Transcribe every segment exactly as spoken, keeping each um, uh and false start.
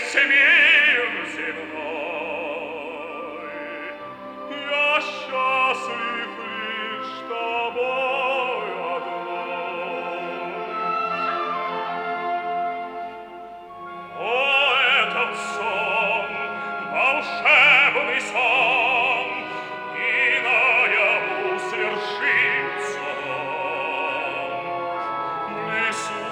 весь мир земной. Я счастлив лишь тобой одной. О, этот сон, волшебный сон, и наяву свершится в лесу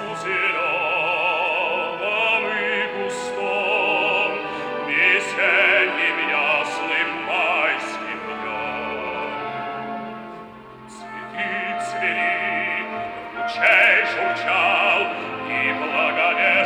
зеленом и густом, весенним ясным майским днем. Цветы цвели, ручей журчал, и благовест